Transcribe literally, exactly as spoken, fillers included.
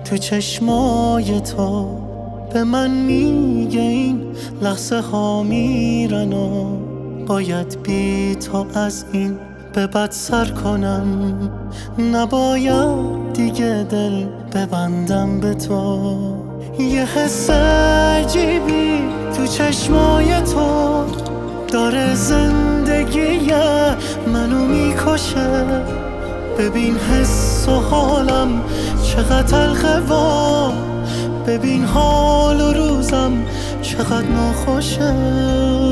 تو چشمای تو به من میگه این لحظه ها میرن و باید بی تو از این به بد سر کنم. نباید دیگه دل ببندم به تو. یه حس عجیبی تو چشمای تو داره زندگی منو میکشه. ببین حس و حالم چقدر تلخه و ببین حال و روزم چقدر ناخوشه.